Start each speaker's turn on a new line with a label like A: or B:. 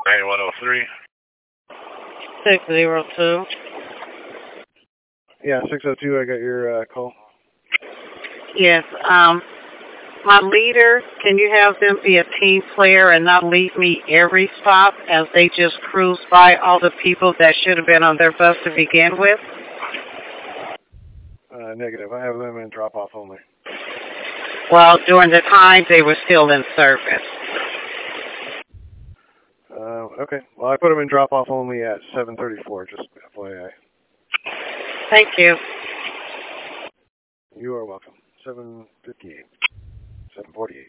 A: 9103.
B: 602.
C: Yeah, 602, I got your call.
B: Yes, my leader, can you have them be a team player and not leave me every stop as they just cruise by all the people that should have been on their bus to begin with?
C: Negative. I have them in drop-off only.
B: Well, during the time they were still in service.
C: Okay. Well, I put them in drop-off only at 7:34, just FYI.
B: Thank you.
C: You are welcome. 7:58. 7:48.